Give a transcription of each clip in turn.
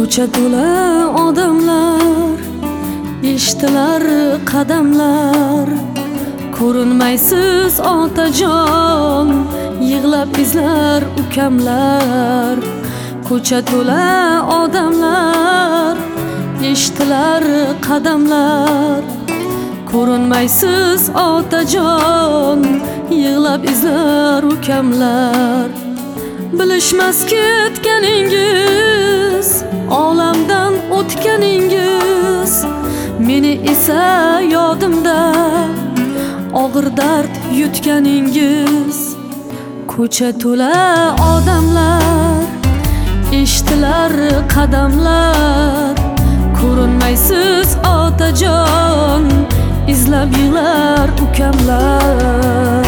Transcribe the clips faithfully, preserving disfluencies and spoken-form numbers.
Ko'cha to'la odamlar, eshitilar qadamlar. Ko'rinmaysiz otajon, yig'lab izlar ukamlar. Ko'cha to'la odamlar, eshitilar qadamlar. Ko'rinmaysiz otajon, yig'lab izlar ukamlar. Bilishmas ketganingiz, olamdan o'tganingiz, meni esa yodimda og'ir dard yutganingiz. Ko'cha to'la odamlar, eshitilar qadamlar. Ko'rinmaysiz otajon, izlab yig'lar ukamlar.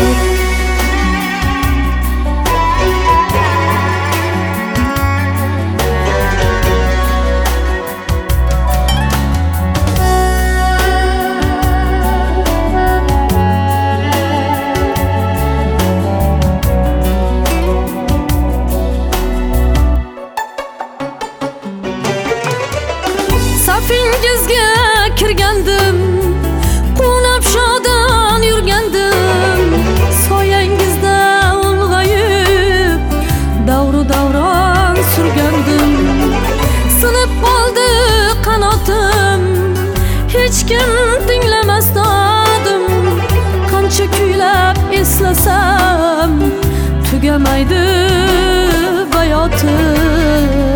Safingizga kirgandim, qunab shodon yurgandim. Soyangizda ulg'ayib, davru davron surgandim. Sinib qoldi qanotim, hech kim tinglamas dodim. Qancha kuylab eslasam, tugamaydi bayotim.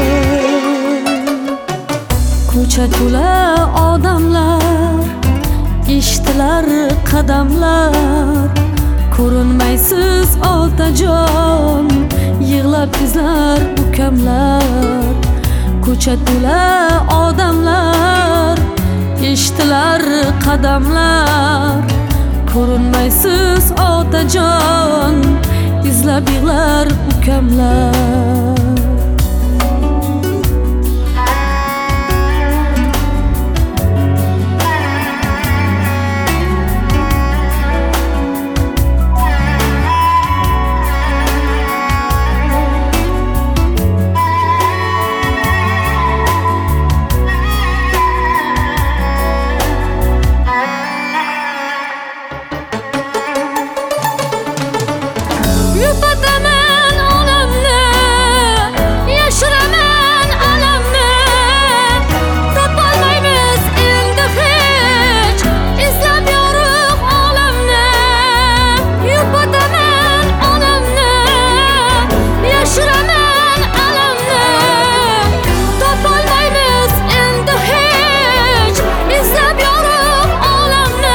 Ko'cha to'la odamlar, eshitilar qadamlar. Ko'rinmaysiz otajon, yig'lab izlar ukamlar. Ko'cha to'la odamlar, eshitilar qadamlar. Ko'rinmaysiz otajon, izlab yig'lar ukamlar. Yupataman onamni, yashiraman alamni. Topolmaymiz endi hech izlab yorug' olamni. Yupataman onamni, yashiraman alamni. Topolmaymiz endi hech izlab yorug' olamni.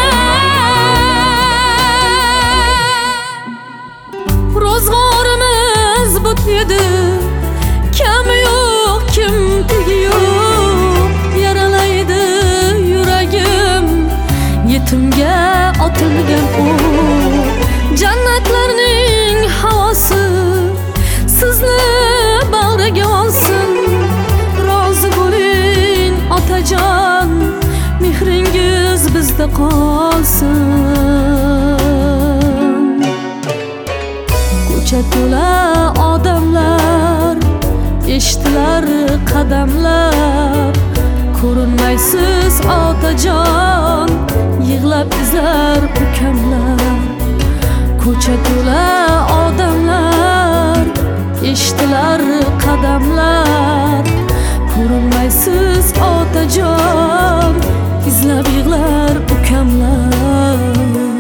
Ro'zg'orimiz but edi, kami yo'q, kim tegi yo'q. Yaralaydi yuragim, yetimga otilgan o'q. Jannatlarning havosi sizni bag'riga olsin. Rozi bo'ling otajon, mehringiz bizda qolsin. Ko'cha to'la odamlar, eshitilar qadamlar. Ko'rinmaysiz otajon, yig'lab izlar ukamlar. Ko'cha to'la odamlar, eshitilar qadamlar. Ko'rinmaysiz otajon, izlab yig'lar ukamlar.